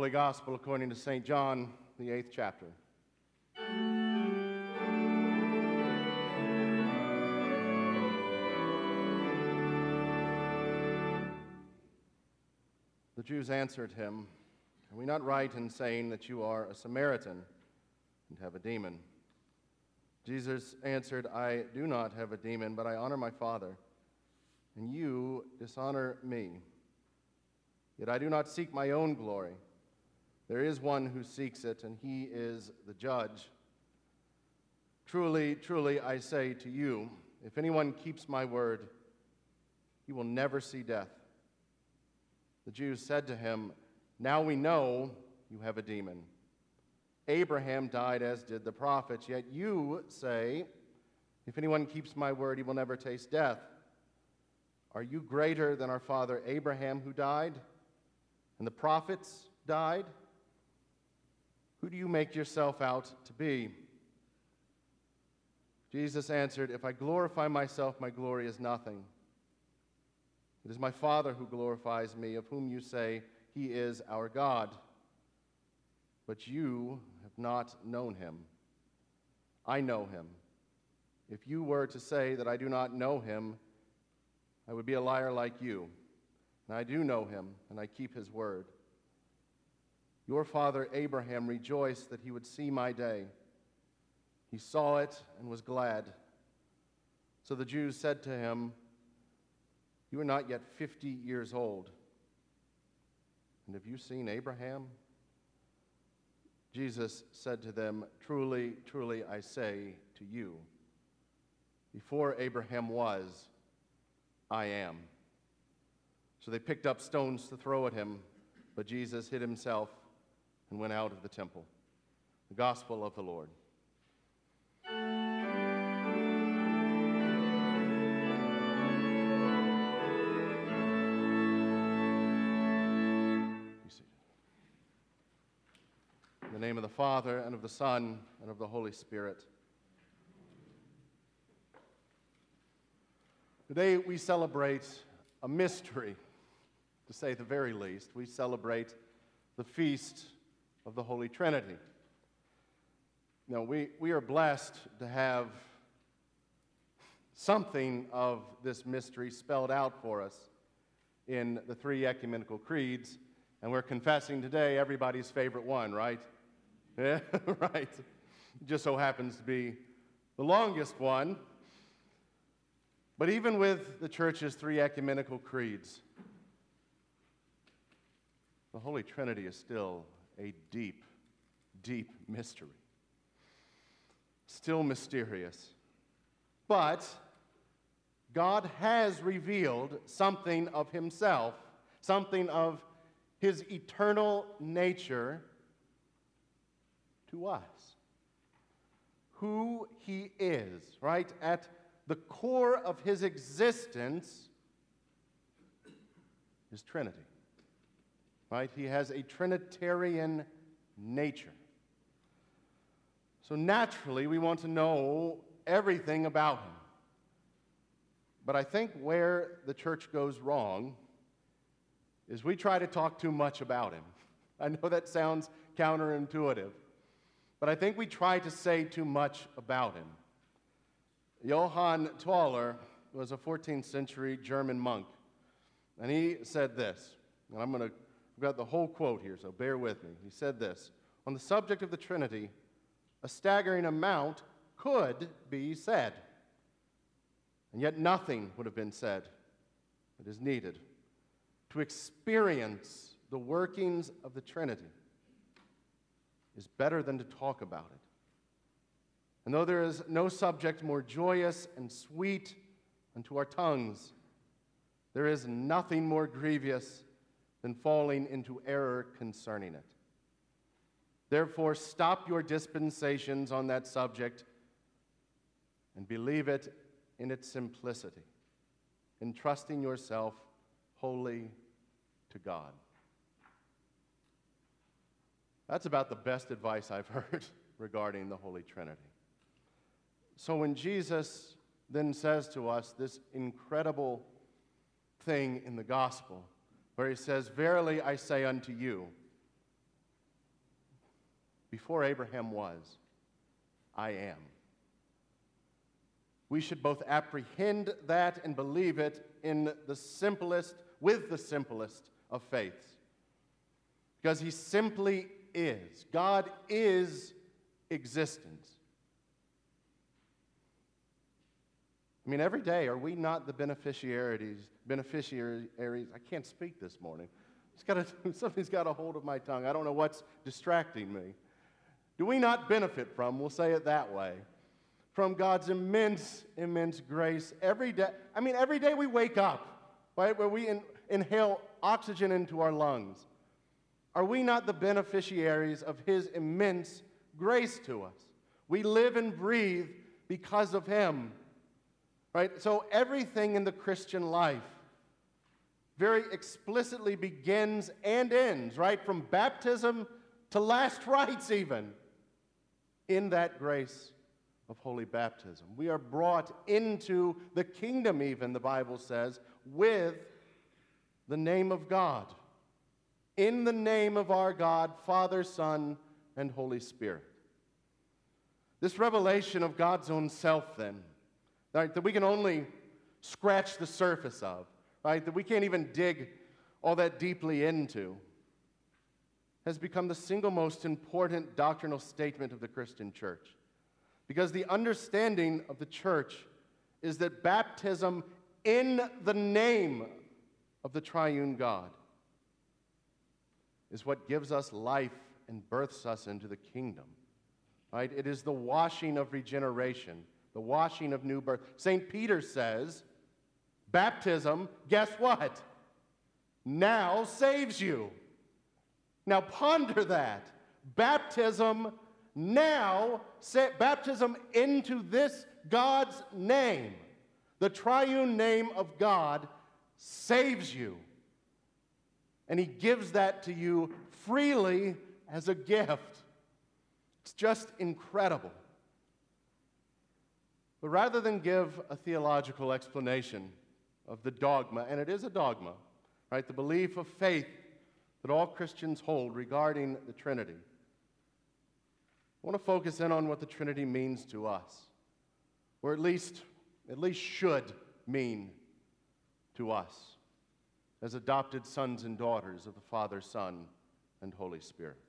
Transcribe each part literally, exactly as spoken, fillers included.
Holy Gospel according to Saint John, the eighth chapter. The Jews answered him, "Are we not right in saying that you are a Samaritan and have a demon?" Jesus answered, "I do not have a demon, but I honor my Father, and you dishonor me. Yet I do not seek my own glory. There is one who seeks it, and he is the judge. Truly, truly, I say to you, if anyone keeps my word, he will never see death." The Jews said to him, "Now we know you have a demon. Abraham died as did the prophets, yet you say, if anyone keeps my word, he will never taste death. Are you greater than our father Abraham, who died, and the prophets died? Who do you make yourself out to be?" Jesus answered, "If I glorify myself, my glory is nothing. It is my Father who glorifies me, of whom you say he is our God. But you have not known him. I know him. If you were to say that I do not know him, I would be a liar like you. And I do know him, and I keep his word. Your father Abraham rejoiced that he would see my day. He saw it and was glad." So the Jews said to him, "You are not yet fifty years old, and have you seen Abraham?" Jesus said to them, "Truly, truly, I say to you, before Abraham was, I am." So they picked up stones to throw at him, but Jesus hid himself and went out of the temple. The Gospel of the Lord. Be seated. In the name of the Father, and of the Son, and of the Holy Spirit. Today we celebrate a mystery, to say the very least. We celebrate the feast of the Holy Trinity. Now, we, we are blessed to have something of this mystery spelled out for us in the three ecumenical creeds, and we're confessing today everybody's favorite one, right? Yeah, right. It just so happens to be the longest one. But even with the Church's three ecumenical creeds, the Holy Trinity is still a deep, deep mystery. Still mysterious. But God has revealed something of himself, something of his eternal nature to us. Who he is, right? At the core of his existence is Trinity. Right? He has a Trinitarian nature. So naturally, we want to know everything about him. But I think where the Church goes wrong is we try to talk too much about him. I know that sounds counterintuitive, but I think we try to say too much about him. Johann Tauler was a fourteenth century German monk, and he said this, and I'm going to I've got the whole quote here, so bear with me. He said this: "On the subject of the Trinity, a staggering amount could be said, and yet nothing would have been said that is needed. To experience the workings of the Trinity is better than to talk about it. And though there is no subject more joyous and sweet unto our tongues, there is nothing more grievous than falling into error concerning it. Therefore, stop your dispensations on that subject and believe it in its simplicity, entrusting yourself wholly to God." That's about the best advice I've heard regarding the Holy Trinity. So when Jesus then says to us this incredible thing in the gospel, where he says, "Verily I say unto you," before Abraham was, I am. We should both apprehend that and believe it in the simplest, with the simplest of faiths. Because he simply is. God is existence. I mean, every day, are we not the beneficiaries, beneficiaries, I can't speak this morning. It's got to, something's got a hold of my tongue. I don't know what's distracting me. Do we not benefit from, we'll say it that way, from God's immense, immense grace every day? I mean, every day we wake up, right, where we in, inhale oxygen into our lungs. Are we not the beneficiaries of his immense grace to us? We live and breathe because of him. Right? So everything in the Christian life very explicitly begins and ends, right? From baptism to last rites even, in that grace of holy baptism. We are brought into the kingdom even, the Bible says, with the name of God. In the name of our God, Father, Son, and Holy Spirit. This revelation of God's own self then, right, that we can only scratch the surface of, right, that we can't even dig all that deeply into, has become the single most important doctrinal statement of the Christian church. Because the understanding of the church is that baptism in the name of the triune God is what gives us life and births us into the kingdom. Right? It is the washing of regeneration, the washing of new birth. Saint Peter says, baptism, guess what? Now saves you. Now ponder that. Baptism now, sa- baptism into this God's name, the triune name of God, saves you. And he gives that to you freely as a gift. It's just incredible. But rather than give a theological explanation of the dogma, and it is a dogma, right, the belief of faith that all Christians hold regarding the Trinity, I want to focus in on what the Trinity means to us, or at least, at least should mean to us as adopted sons and daughters of the Father, Son, and Holy Spirit.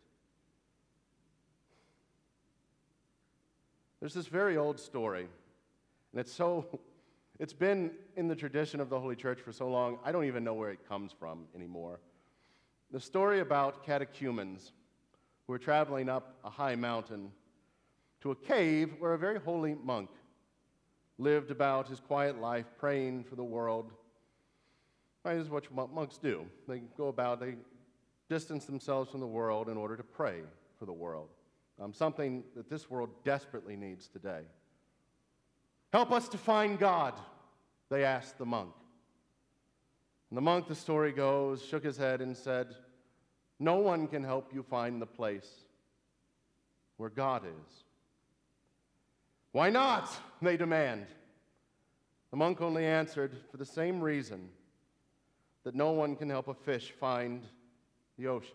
There's this very old story, and it's so, it's been in the tradition of the Holy Church for so long, I don't even know where it comes from anymore. The story about catechumens who were traveling up a high mountain to a cave where a very holy monk lived about his quiet life, praying for the world. Right, this is what monks do. They go about, they distance themselves from the world in order to pray for the world. Um, something that this world desperately needs today. Help us to find God, they asked the monk. And the monk, the story goes, shook his head and said, no one can help you find the place where God is. Why not? They demand. The monk only answered, for the same reason that no one can help a fish find the ocean.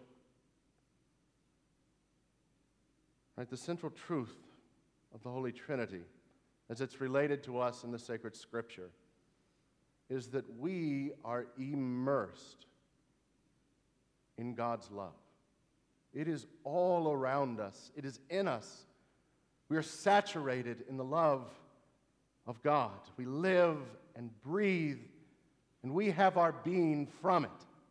Right, the central truth of the Holy Trinity, as it's related to us in the sacred Scripture, is that we are immersed in God's love. It is all around us. It is in us. We are saturated in the love of God. We live and breathe, and we have our being from it.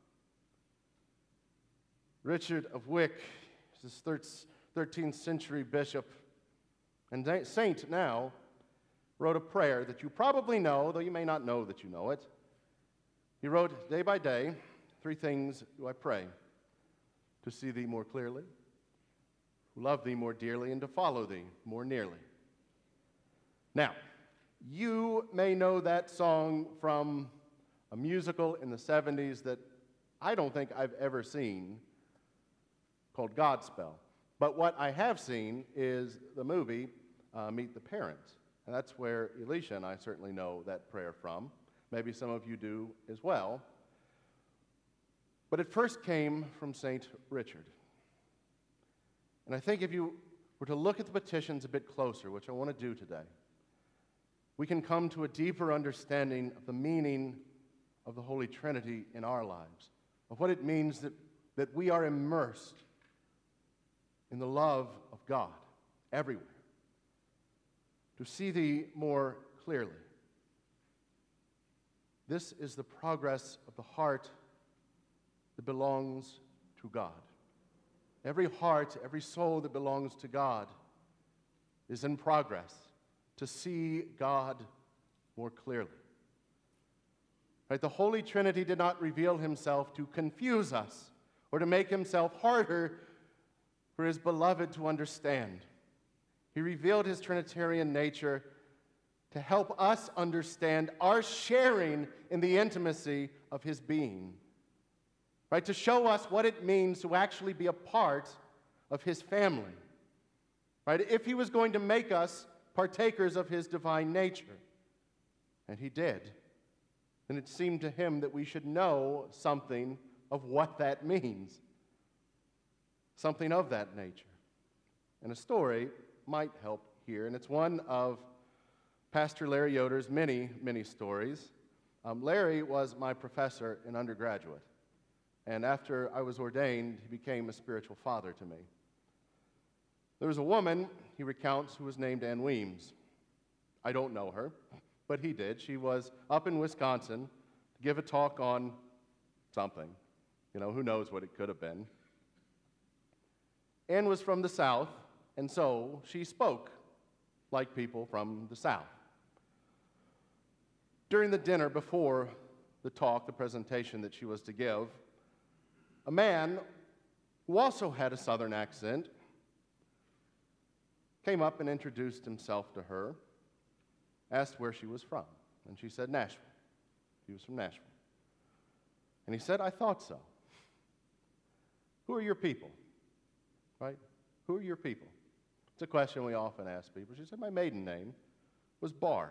Richard of Wick, this thirteenth century bishop and saint now, wrote a prayer that you probably know, though you may not know that you know it. He wrote, day by day, three things do I pray: to see thee more clearly, to love thee more dearly, and to follow thee more nearly. Now, you may know that song from a musical in the seventies that I don't think I've ever seen, called Godspell. But what I have seen is the movie uh, Meet the Parents. And that's where Elisha and I certainly know that prayer from. Maybe some of you do as well. But it first came from Saint Richard. And I think if you were to look at the petitions a bit closer, which I want to do today, we can come to a deeper understanding of the meaning of the Holy Trinity in our lives, of what it means that, that we are immersed in the love of God everywhere, to see thee more clearly. This is the progress of the heart that belongs to God. Every heart, every soul that belongs to God is in progress to see God more clearly. Right? The Holy Trinity did not reveal himself to confuse us or to make himself harder for his beloved to understand. He revealed his Trinitarian nature to help us understand our sharing in the intimacy of his being. Right? To show us what it means to actually be a part of his family. Right? If he was going to make us partakers of his divine nature, and he did, then it seemed to him that we should know something of what that means. Something of that nature. And a story might help here, and it's one of Pastor Larry Yoder's many, many stories. Um, Larry was my professor in undergraduate, and after I was ordained, he became a spiritual father to me. There was a woman, he recounts, who was named Ann Weems. I don't know her, but he did. She was up in Wisconsin to give a talk on something. You know, who knows what it could have been. Ann was from the South, and so she spoke like people from the South. During the dinner before the talk, the presentation that she was to give, a man who also had a Southern accent came up and introduced himself to her, asked where she was from, and she said Nashville. He was from Nashville. And he said, I thought so. Who are your people? Right? Who are your people? It's a question we often ask people. She said, my maiden name was Barr.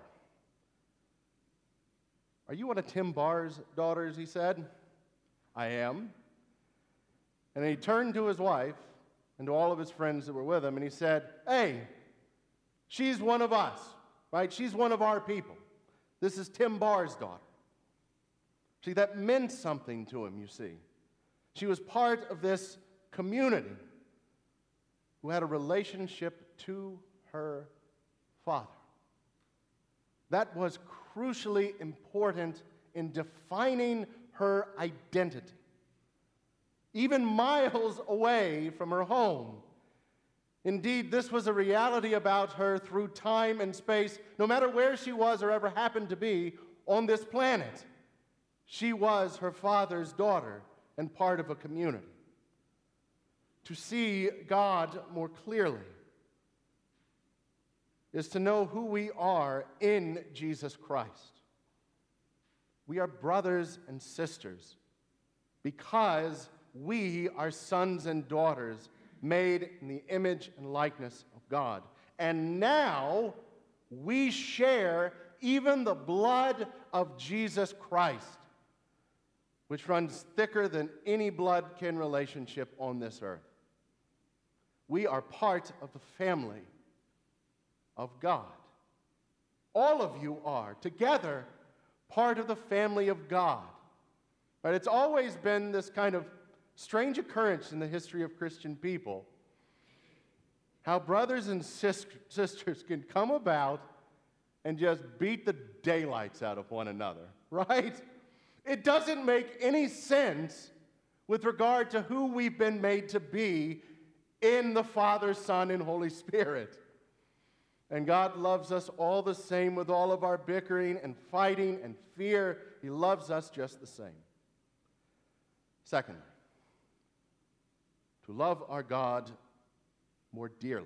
Are you one of Tim Barr's daughters, he said. I am. And he turned to his wife and to all of his friends that were with him, and he said, hey, she's one of us, right? She's one of our people. This is Tim Barr's daughter. See, that meant something to him, you see. She was part of this community who had a relationship to her father. That was crucially important in defining her identity. Even miles away from her home. Indeed, this was a reality about her through time and space, no matter where she was or ever happened to be on this planet. She was her father's daughter and part of a community. To see God more clearly is to know who we are in Jesus Christ. We are brothers and sisters because we are sons and daughters made in the image and likeness of God. And now we share even the blood of Jesus Christ, which runs thicker than any blood-kin relationship on this earth. We are part of the family of God. All of you are, together, part of the family of God. Right? It's always been this kind of strange occurrence in the history of Christian people, how brothers and sis- sisters can come about and just beat the daylights out of one another, right? It doesn't make any sense with regard to who we've been made to be in the Father, Son, and Holy Spirit. And God loves us all the same with all of our bickering and fighting and fear. He loves us just the same. Secondly, to love our God more dearly.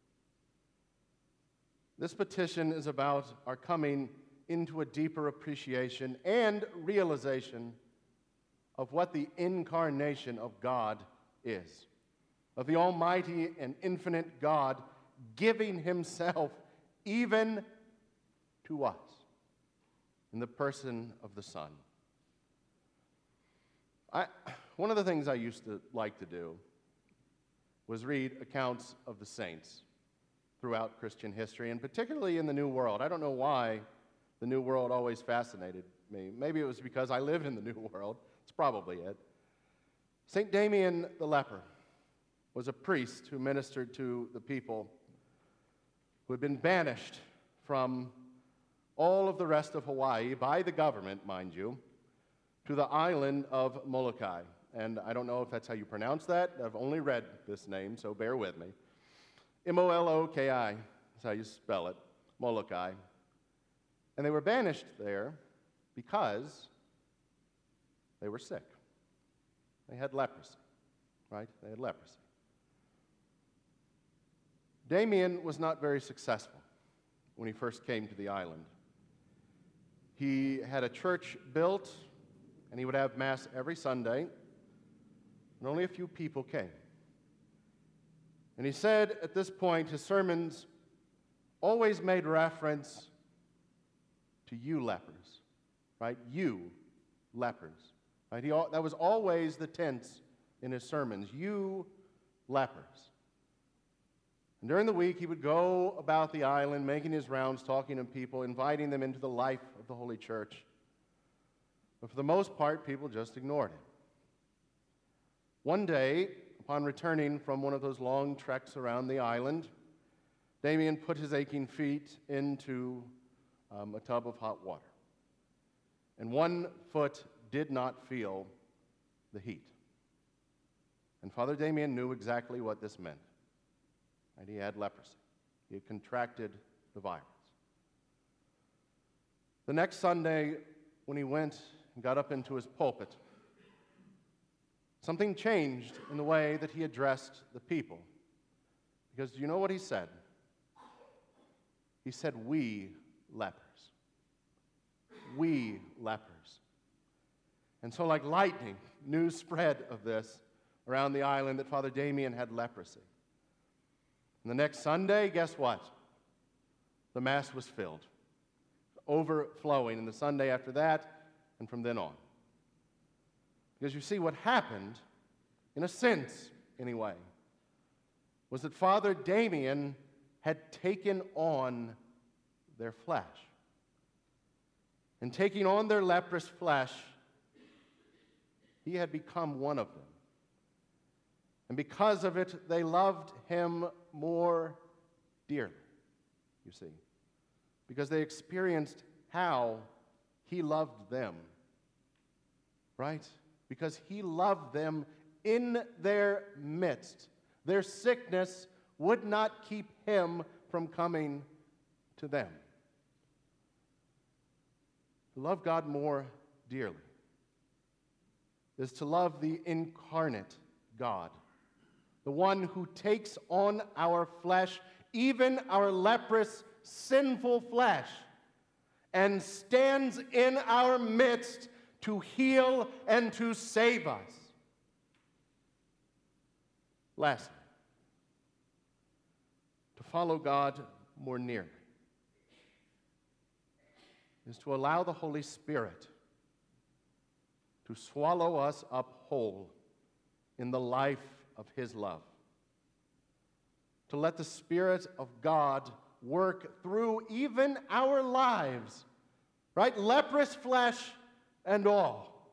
This petition is about our coming into a deeper appreciation and realization of what the incarnation of God is, of the almighty and infinite God giving himself even to us in the person of the Son. I, one of the things I used to like to do was read accounts of the saints throughout Christian history, and particularly in the New World. I don't know why the New World always fascinated me. Maybe it was because I lived in the New World. It's probably it. Saint Damien the leper was a priest who ministered to the people who had been banished from all of the rest of Hawaii by the government, mind you, to the island of Molokai. And I don't know if that's how you pronounce that. I've only read this name, so bear with me. M O L O K I is how you spell it, Molokai. And they were banished there because they were sick. They had leprosy, right? They had leprosy. Damien was not very successful when he first came to the island. He had a church built, and he would have Mass every Sunday, and only a few people came. And he said at this point, his sermons always made reference to you lepers, right? You lepers, right? He, that was always the tense in his sermons, you lepers. And during the week, he would go about the island, making his rounds, talking to people, inviting them into the life of the Holy Church. But for the most part, people just ignored him. One day, upon returning from one of those long treks around the island, Damien put his aching feet into um, a tub of hot water. And one foot did not feel the heat. And Father Damien knew exactly what this meant. And he had leprosy. He had contracted the virus. The next Sunday, when he went and got up into his pulpit, something changed in the way that he addressed the people. Because do you know what he said? He said, we lepers. We lepers. And so like lightning, news spread of this around the island that Father Damien had leprosy. And the next Sunday, guess what? The Mass was filled, overflowing, and the Sunday after that, and from then on. Because you see, what happened, in a sense anyway, was that Father Damien had taken on their flesh. And taking on their leprous flesh, he had become one of them. And because of it, they loved him more dearly, you see, because they experienced how he loved them, right? Because he loved them in their midst. Their sickness would not keep him from coming to them. To love God more dearly is to love the incarnate God, the one who takes on our flesh, even our leprous, sinful flesh, and stands in our midst to heal and to save us. Lastly, to follow God more nearly is to allow the Holy Spirit to swallow us up whole in the life of his love. To let the Spirit of God work through even our lives, right? Leprous flesh and all.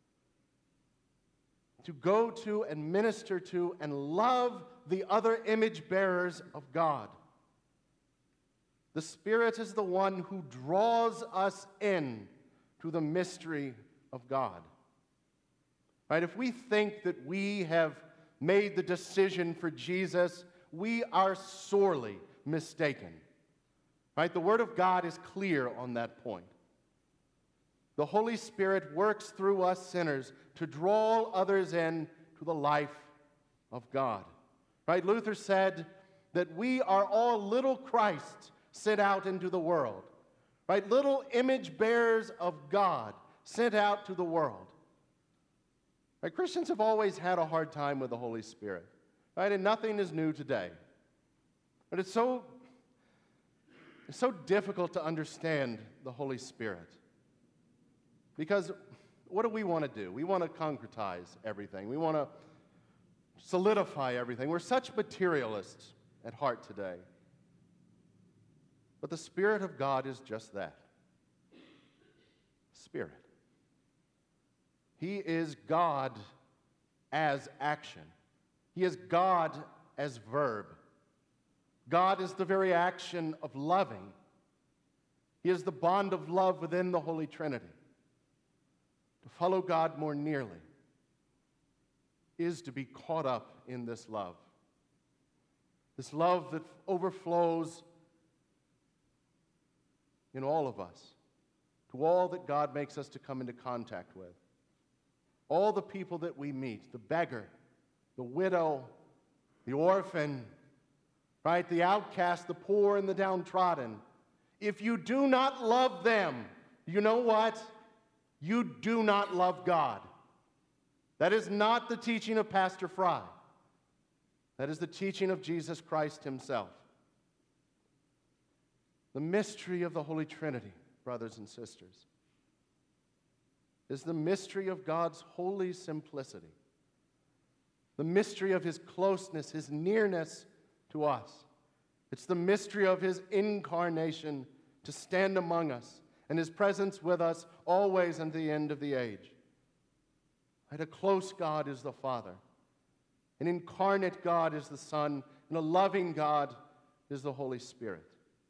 To go to and minister to and love the other image bearers of God. The Spirit is the one who draws us in to the mystery of God. Right? If we think that we have made the decision for Jesus, we are sorely mistaken. Right? The Word of God is clear on that point. The Holy Spirit works through us sinners to draw others in to the life of God. Right? Luther said that we are all little Christs sent out into the world. Right? Little image bearers of God sent out to the world. Right? Christians have always had a hard time with the Holy Spirit. Right? And nothing is new today. But it's so, it's so difficult to understand the Holy Spirit. Because what do we want to do? We want to concretize everything. We want to solidify everything. We're such materialists at heart today. But the Spirit of God is just that. Spirit. He is God as action. He is God as verb. God is the very action of loving. He is the bond of love within the Holy Trinity. To follow God more nearly is to be caught up in this love. This love that overflows in all of us, to all that God makes us to come into contact with. All the people that we meet, the beggar, the widow, the orphan, right, the outcast, the poor, and the downtrodden. If you do not love them, you know what? You do not love God. That is not the teaching of Pastor Fry. That is the teaching of Jesus Christ himself. The mystery of the Holy Trinity, brothers and sisters, is the mystery of God's holy simplicity, the mystery of his closeness, his nearness to us. It's the mystery of his incarnation to stand among us and his presence with us always unto the end of the age. Right? A close God is the Father. An incarnate God is the Son, and a loving God is the Holy Spirit.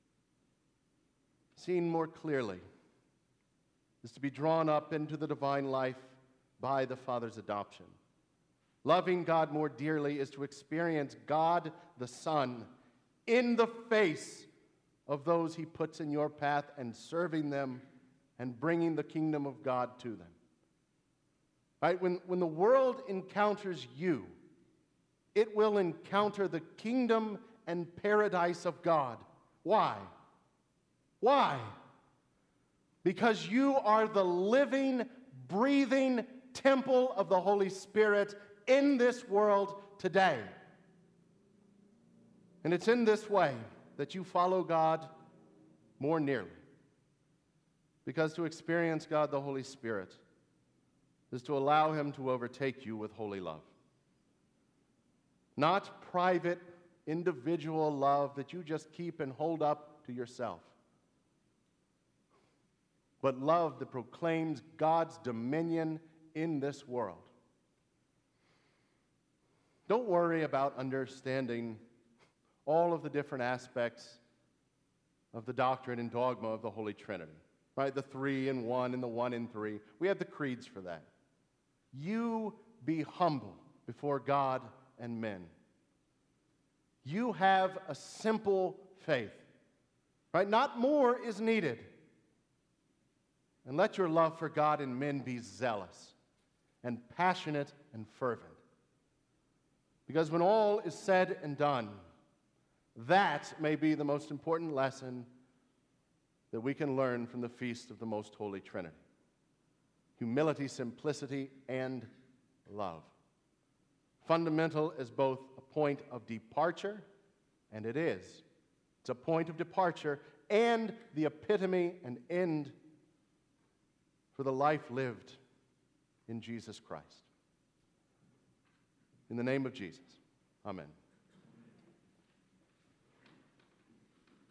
Seen more clearly is to be drawn up into the divine life by the Father's adoption. Loving God more dearly is to experience God the Son in the face of those he puts in your path and serving them and bringing the kingdom of God to them. Right? When, when the world encounters you, it will encounter the kingdom and paradise of God. Why? Why? Because you are the living, breathing temple of the Holy Spirit in this world today. And it's in this way that you follow God more nearly. Because to experience God the Holy Spirit is to allow him to overtake you with holy love. Not private, individual love that you just keep and hold up to yourself, but love that proclaims God's dominion in this world. Don't worry about understanding all of the different aspects of the doctrine and dogma of the Holy Trinity, right? The three in one and the one in three. We have the creeds for that. You be humble before God and men. You have a simple faith, right? Not more is needed. And let your love for God and men be zealous and passionate and fervent. Because when all is said and done, that may be the most important lesson that we can learn from the feast of the Most Holy Trinity. Humility, simplicity, and love. Fundamental as both a point of departure, and it is. It's a point of departure and the epitome and end for the life lived in Jesus Christ. In the name of Jesus, amen.